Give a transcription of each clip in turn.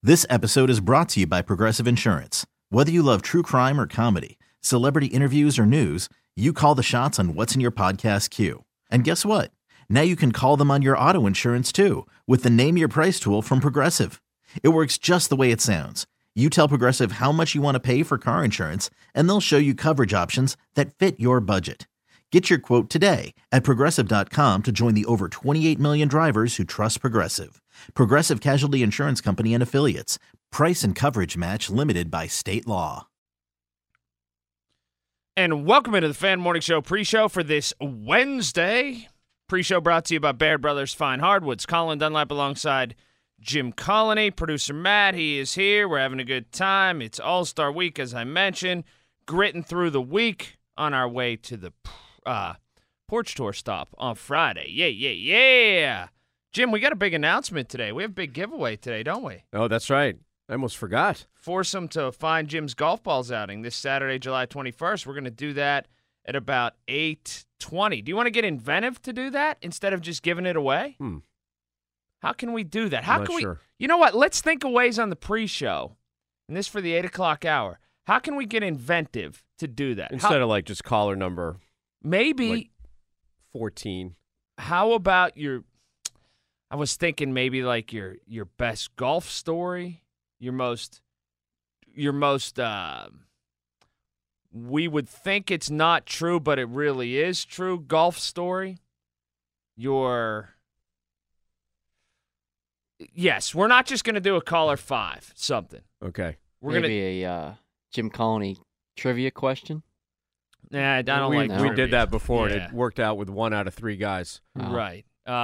This episode is brought to you by Progressive Insurance. Whether you love true crime or comedy, celebrity interviews or news, you call the shots on what's in your podcast queue. And guess what? Now you can call them on your auto insurance too with the Name Your Price tool from Progressive. It works just the way it sounds. You tell Progressive how much you want to pay for car insurance, and they'll show you coverage options that fit your budget. Get your quote today at Progressive.com to join the over 28 million drivers who trust Progressive. Progressive Casualty Insurance Company and Affiliates. Price and coverage match limited by state law. And welcome into the Fan Morning Show pre-show for this Wednesday. Pre-show brought to you by Baird Brothers Fine Hardwoods. Colin Dunlap alongside Jim Colony. Producer Matt, he is here. We're having a good time. It's All-Star Week, as I mentioned. Gritting through the week on our way to the Porch Tour stop on Friday. Yeah. Jim, we got a big announcement today. We have a big giveaway today, don't we? Oh, that's right. I almost forgot. Foursome to find Jim's golf balls outing this Saturday, July 21st. We're going to do that at about 8:20. Do you want to get inventive to do that instead of just giving it away? How can we do that? How I'm can not we? sure. You know what? Let's think of ways on the pre-show, and this for the 8 o'clock hour. How can we get inventive to do that? Instead of like just caller number maybe like 14. How about I was thinking maybe like your best golf story, your most we would think it's not true, but it really is true golf story. Yes, we're not just going to do a caller 5 something. Okay. We're Maybe a Jim Colony trivia question. Nah, I don't we, like we trivia. did that before, Yeah. and it worked out with 1 out of 3 guys. Right.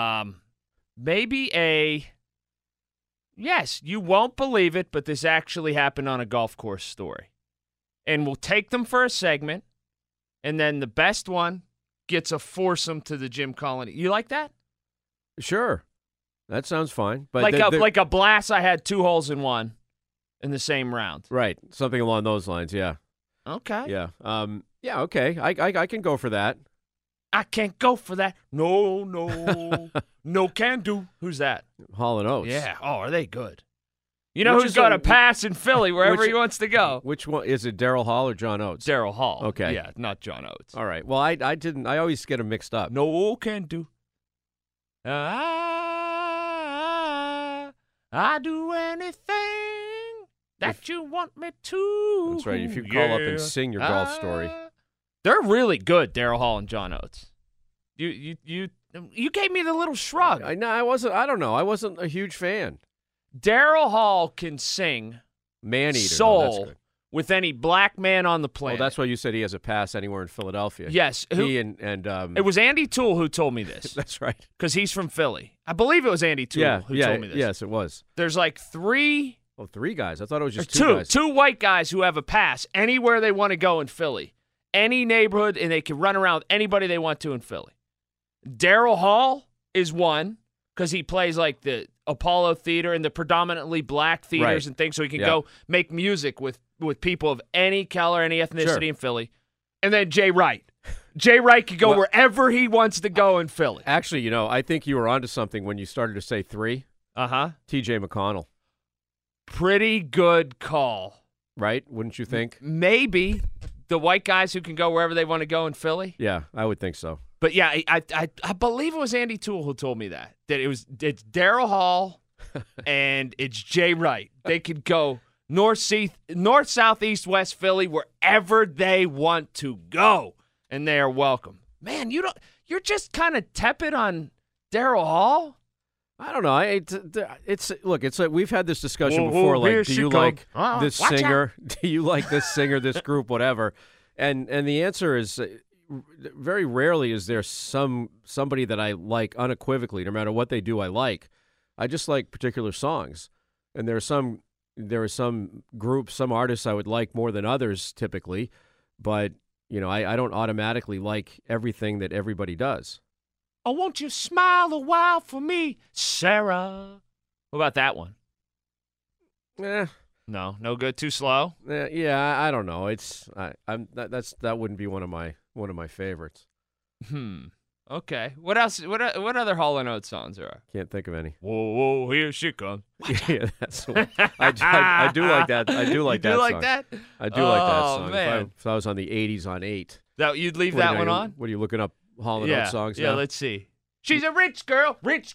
Maybe yes, you won't believe it, but this actually happened on a golf course story. And we'll take them for a segment, and then the best one gets a foursome to the Jim Colony. You like that? Sure. That sounds fine. But Like a blast I had 2 holes in one in the same round. Right. Something along those lines, yeah. Okay. Yeah. Yeah, okay. I can go for that. I can't go for that. No, no can do. Who's that? Hall & Oates. Yeah. Oh, are they good? You know Which who's is got a- a pass in Philly wherever which- he wants to go? Which one? Is it Daryl Hall or John Oates? Daryl Hall. Okay. Yeah, not John Oates. All right. Well, I always get them mixed up. No can do. I do anything that you want me to. That's right. If you call up and Yeah. sing your golf story. They're really good, Daryl Hall and John Oates. You gave me the little shrug. I don't know. I wasn't a huge fan. Daryl Hall can sing Man-eater. That's soul good. with any black man on the Oh, planet. that's why you said he has a pass anywhere in Philadelphia. Yes. He and It was Andy Toole who told me this That's right. because he's from Philly. I believe it was Andy Toole who told me this. Yes, it was. There's like 3 Oh, 3 guys. I thought it was or just 2 guys. 2 white guys who have a pass anywhere they want to go in Philly. Any neighborhood, and they can run around with anybody they want to in Philly. Daryl Hall is one because he plays like the Apollo Theater and the predominantly black theaters Right. and things, so he can Yeah. go make music with people of any color, any ethnicity Sure. in Philly. And then Jay Wright. Jay Wright can go Well- wherever he wants to go in Philly. Actually, I think you were onto something when you started to say 3. Uh-huh. TJ McConnell, Pretty good call. right? Wouldn't you think? Maybe the white guys who can go wherever they want to go in Philly. Yeah, I would think so. But yeah, I believe it was Andy Toole who told me that it's Daryl Hall and it's Jay Wright. They could go north, south, east, west Philly, wherever they want to go, and they are welcome. Man, you're just kind of tepid on Daryl Hall. I don't know. It's like we've had this discussion Whoa, before. here Like, do she you come. like this Watch out. singer? Do you like this singer, this group, whatever? And the answer is very rarely is there somebody that I like unequivocally, no matter what they do. I like. I just like particular songs, and there are some groups, some artists I would like more than others typically, but I don't automatically like everything that everybody does. Oh, won't you smile a while for me, Sarah? What about that one? No good. Too slow. Yeah, I don't know. That wouldn't be one of my favorites. Okay. What else? What other Hall & Oates songs are there? Can't think of any. Whoa, whoa, here she comes. Yeah, that's the one. I do like that. I do like You that do like song. that? I do like that Oh, song. man. If I was on the 80s on 8. That you'd leave What, that you one know, on? What are you looking up Hall & Yeah. Oates songs Yeah, now? let's see. She's a rich girl.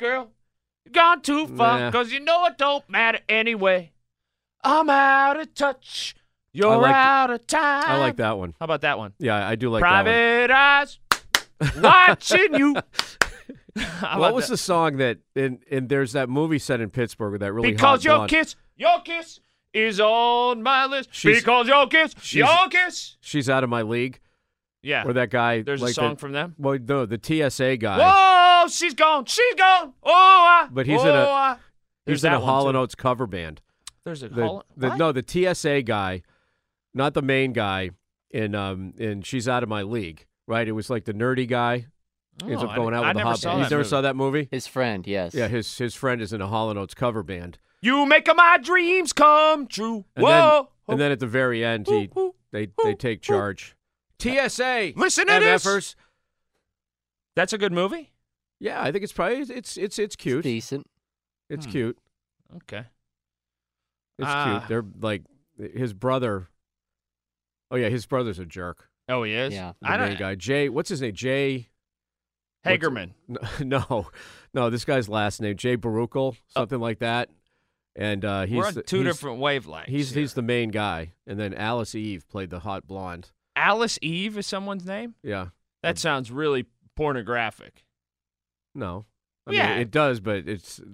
Gone too far, Nah. 'cause you know it don't matter anyway. I'm out of touch. You're like- out of time. I like that one. How about that one? Yeah, I do like that one. Private eyes watching you. How What about was that? the song that in there's that movie set in Pittsburgh with that really Because hot blonde. your kiss is on my list. She's- Because your kiss. She's out of my league. Yeah. Or that guy. There's like a song that, from them. Well, no, the TSA guy. Whoa, she's gone. Oh, But he's in a- There's He's in that a one, Hall & too. Oates cover band. There's a The what? the TSA guy, not the main guy in She's Out of My League, right? It was like the nerdy guy. Ends up going out with the hot band. You never saw that movie? His friend, yes. Yeah, his friend is in a Hall & Oates cover band. You make my dreams come true. And Whoa. And then at the very end, they take charge. TSA. Listen to this. MFers. That's a good movie? Yeah, I think it's probably it's cute. Decent. It's cute. Okay. It's cute. They're like his brother. Oh yeah, his brother's a jerk. Oh, he is? Yeah. The main guy. Jay, what's his name? Jay Hagerman. No, this guy's last name Jay Baruchel, something like that. And he's We're on two he's- different wavelengths. He's the main guy, and then Alice Eve played the hot blonde. Alice Eve is someone's name? Yeah. That sounds really pornographic. No. I Yeah. mean, it does, but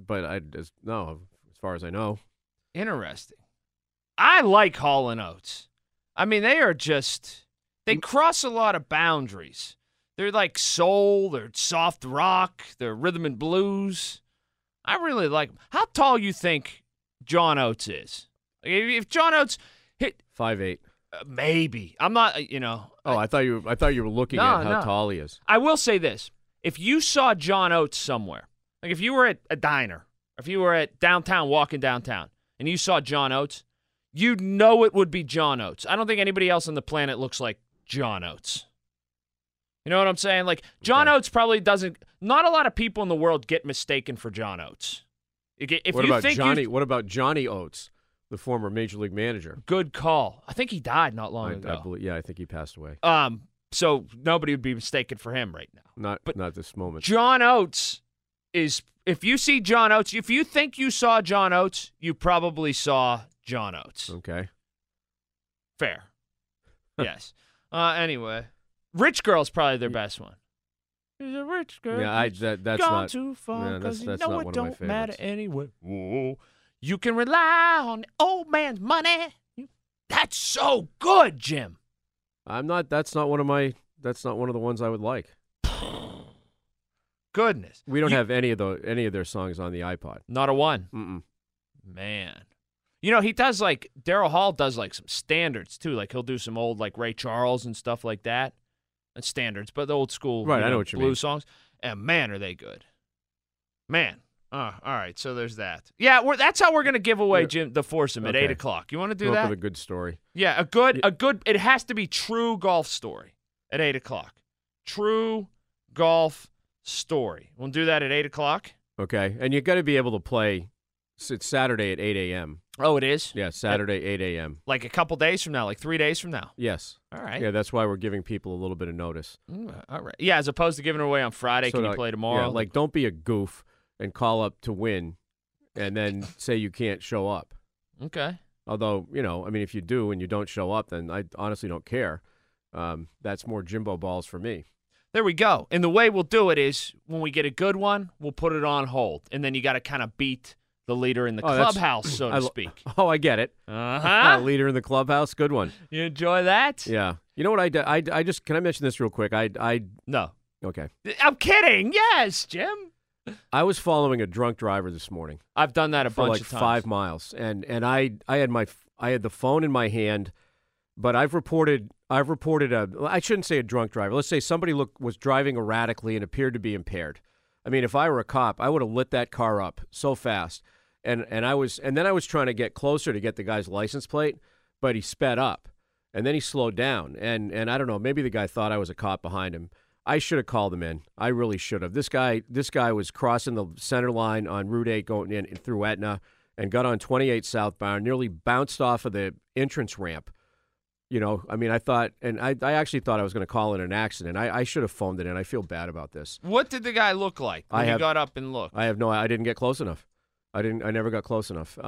no, as far as I know. Interesting. I like Hall & Oates. I mean, they cross a lot of boundaries. They're like soul, they're soft rock, they're rhythm and blues. I really like them. How tall you think John Oates is? Like, if John Oates hit 5'8". maybe. I'm not, Oh, I thought you were looking No, at how no. tall he is. I will say this. If you saw John Oates somewhere, like if you were at a diner, if you were at downtown, walking downtown, and you saw John Oates, you'd know it would be John Oates. I don't think anybody else on the planet looks like John Oates. You know what I'm saying? Like, John Oates probably doesn't, not a lot of people in the world get mistaken for John Oates. If What you about think Johnny? What about Johnny Oates, the former Major League manager? good call. I think he died not long ago. I believe, I think he passed away. So nobody would be mistaken for him right now. Not this moment. John Oates is, if you see John Oates, if you think you saw John Oates, you probably saw John Oates. Okay. Fair. Yes. Anyway, Rich Girl's probably their best one. She's a rich girl. Yeah, that's gone not too far yeah, because that's you know not it one of my don't matter favorites. anyway. Whoa. You can rely on the old man's money. That's so good, Jim. That's not one of the ones I would like. Goodness. We don't have any of their songs on the iPod. Not a one. Mm-mm. Man. You know, he does like, Daryl Hall does like some standards too. Like he'll do some old like Ray Charles and stuff like that. That's standards, but the old school Right, I know what you mean. blues songs. And man, are they good. Man. All right, so there's that. Yeah, that's how we're going to give away, Jim, the foursome at Okay. 8 o'clock. You want to do Come up that? with a good story. Yeah, a good, it has to be true golf story at 8 o'clock. True golf story. We'll do that at 8 o'clock. Okay, and you got to be able to play. It's Saturday at 8 a.m. Oh, it is? Yeah, Saturday 8 a.m. Like a couple days from now, like 3 days from now. Yes. All right. Yeah, that's why we're giving people a little bit of notice. All right. Yeah, as opposed to giving it away on Friday, So can you like- play tomorrow? Yeah, like don't be a goof and call up to win, and then say you can't show up. Okay. Although, I mean, if you do and you don't show up, then I honestly don't care. That's more Jimbo balls for me. There we go. And the way we'll do it is when we get a good one, we'll put it on hold. And then you got to kind of beat the leader in the that's- clubhouse, so to speak. Oh, I get it. Uh-huh. Leader in the clubhouse, good one. You enjoy that? Yeah. You know what I did? I just can I mention this real quick? No. Okay. I'm kidding. Yes, Jim. I was following a drunk driver this morning I've done that a for bunch like of times. 5 miles, and I had the phone in my hand, but I've reported I shouldn't say a drunk driver. Let's say somebody was driving erratically and appeared to be impaired. I mean, if I were a cop, I would have lit that car up so fast. And then I was trying to get closer to get the guy's license plate, but he sped up. And then he slowed down. And I don't know, maybe the guy thought I was a cop behind him. I should have called him in. I really should have. This guy was crossing the center line on Route 8 going in through Etna and got on 28 southbound, nearly bounced off of the entrance ramp. You know, I mean, I actually thought I was going to call it an accident. I should have phoned it in. I feel bad about this. What did the guy look like when he got up and looked? I didn't get close enough. I never got close enough.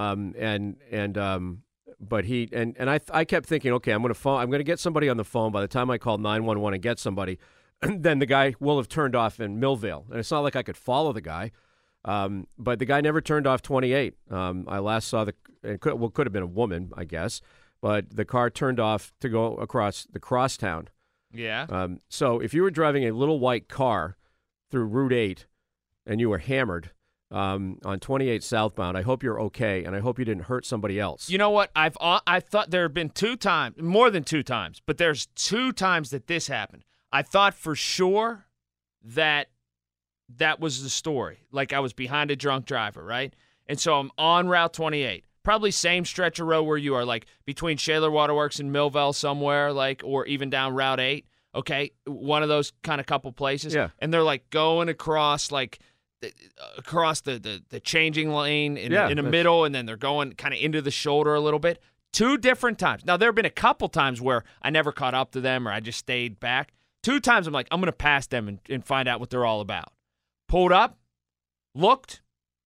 But I kept thinking, okay, I'm going to get somebody on the phone. By the time I called 911 and get somebody, then the guy will have turned off in Millvale. And it's not like I could follow the guy. But the guy never turned off 28. I last saw could have been a woman, I guess. But the car turned off to go across the crosstown. Yeah. So if you were driving a little white car through Route 8 and you were hammered on 28 southbound, I hope you're okay, and I hope you didn't hurt somebody else. You know what? I thought there have been 2 times, more than 2 times, but there's 2 times that this happened. I thought for sure that was the story. Like I was behind a drunk driver, right? And so I'm on Route 28. Probably same stretch of road where you are, like between Shaler Waterworks and Millvale somewhere, like, or even down Route 8. Okay, one of those kind of couple places. Yeah. And they're like going across, like, across the changing lane in the middle, and then they're going kind of into the shoulder a little bit. 2 different times. Now, there have been a couple times where I never caught up to them or I just stayed back. 2 times I'm like, I'm going to pass them and find out what they're all about. Pulled up, looked,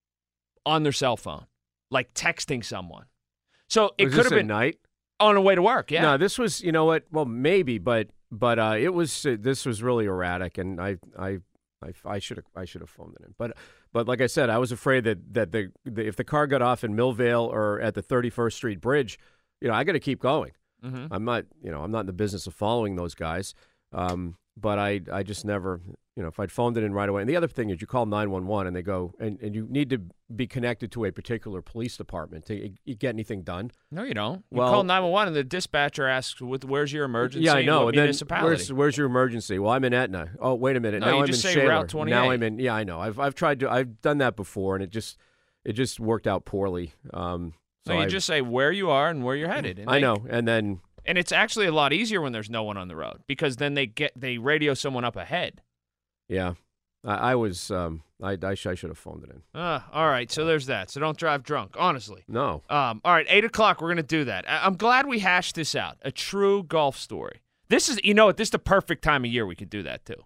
on their cell phone. Like texting someone. So it could have been night on the way to work. Yeah. No, this was, you know what? Well, maybe, but it was. This was really erratic, and I should have phoned it in. But like I said, I was afraid that if the car got off in Millvale or at the 31st Street Bridge, you know, I got to keep going. Mm-hmm. I'm not in the business of following those guys. But I just never, if I'd phoned it in right away. And the other thing is you call 911 and they go, and you need to be connected to a particular police department to get anything done. No, you don't. You call 911 and the dispatcher asks, "Where's your emergency?" Yeah, I know. What municipality? Where's your emergency? Well, I'm in Etna. Oh, wait a minute. No, now you I'm just in say Shaler. Route 28. Now I'm in. Yeah, I know. I've done that before, and it just worked out poorly. So you just say where you are and where you're headed. And I know, and then. And it's actually a lot easier when there's no one on the road because then they radio someone up ahead. Yeah, I should have phoned it in. All right, so there's that. So don't drive drunk, honestly. No. All right, 8 o'clock, we're going to do that. I'm glad we hashed this out. A true golf story. This is, this is the perfect time of year we could do that too.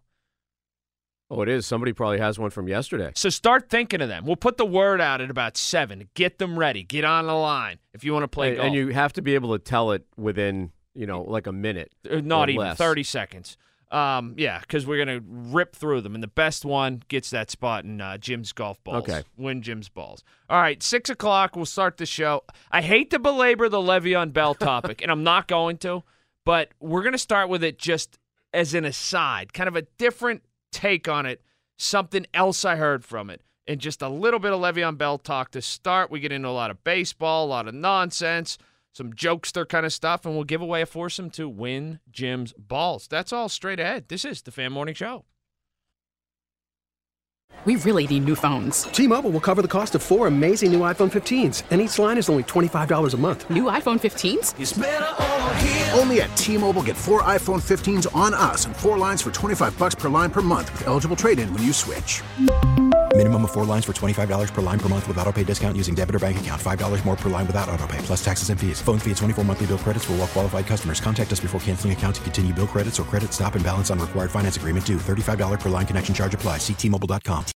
Oh, it is. Somebody probably has one from yesterday. So start thinking of them. We'll put the word out at about 7. Get them ready. Get on the line if you want to play golf. And you have to be able to tell it within, like a minute. Not even less. 30 seconds. Yeah, because we're going to rip through them. And the best one gets that spot in Jim's golf balls. Okay. Win Jim's balls. All right, 6 o'clock, we'll start the show. I hate to belabor the Le'Veon Bell topic, and I'm not going to, but we're going to start with it just as an aside, kind of a different take on it, something else I heard from it, and just a little bit of Le'Veon Bell talk to start. We get into a lot of baseball, a lot of nonsense, some jokester kind of stuff, and we'll give away a foursome to win Jim's balls. That's all straight ahead. This is the Fan Morning Show. We really need new phones. T-Mobile will cover the cost of 4 amazing new iPhone 15s, and each line is only $25 a month. New iPhone 15s? It's better over here. Only at T-Mobile, get 4 iPhone 15s on us and 4 lines for $25 per line per month with eligible trade-in when you switch. Minimum of 4 lines for $25 per line per month with autopay discount using debit or bank account. $5 more per line without autopay, plus taxes and fees. Phone fee at 24 monthly bill credits for well-qualified customers. Contact us before canceling account to continue bill credits or credit stop and balance on required finance agreement due. $35 per line connection charge applies. See T-Mobile.com.